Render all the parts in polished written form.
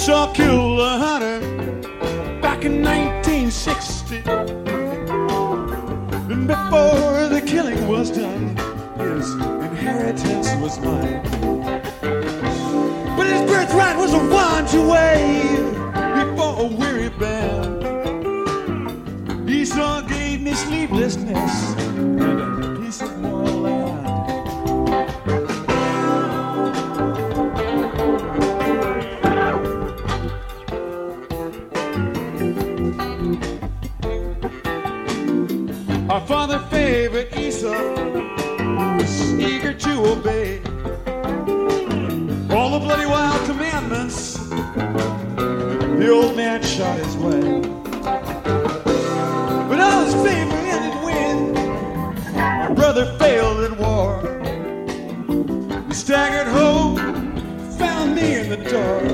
Esau killed a hunter back in 1960. And before the killing was done, his inheritance was mine. But his birthright was a wand away before a weary band. Esau gave me sleeplessness and a piece of moral land. Our father favored Esau, who was eager to obey all the bloody wild commandments the old man shot his way. But all his favor ended when my brother failed at war. He staggered home, found me in the door.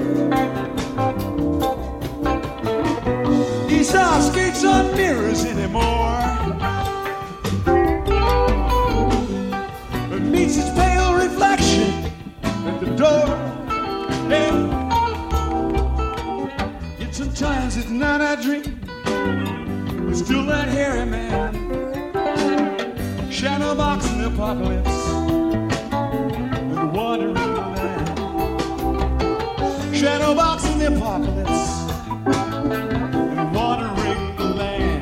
Esau skates on mirrors anymore, but meets his pale reflection at the door. And yet sometimes at night I dream it's still that hairy man, shadow box in the apocalypse, and wandering the land. Shadow box in the apocalypse, and wandering the land.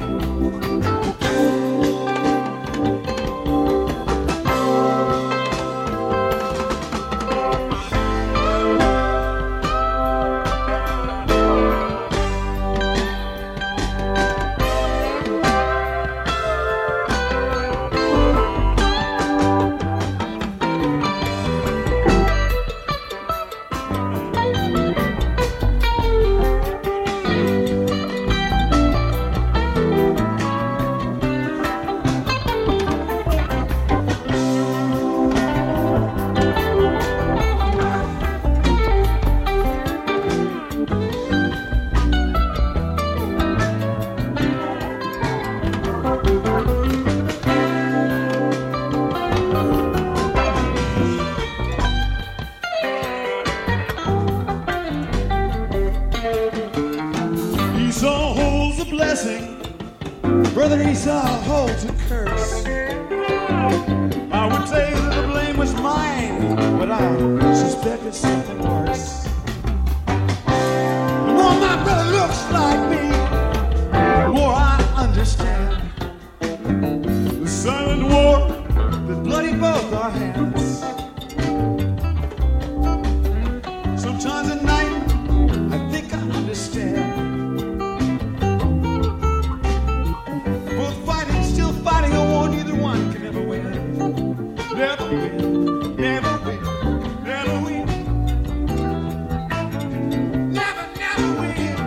Esau holds a blessing, brother Esau holds a curse. I would say that the blame was mine, but I suspect it's something worse. The more my brother looks like me, the more I understand the silent war that bloodied both our hands. Sometimes at night I think I understand. Fighting a war neither one can ever win. Never win, never win, never win. Never, never win.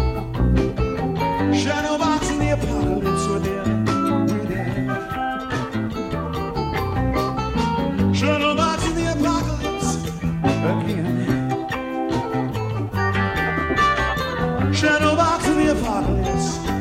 Shadow box in the apocalypse within. Shadow box in the apocalypse again. Shadow box in the apocalypse.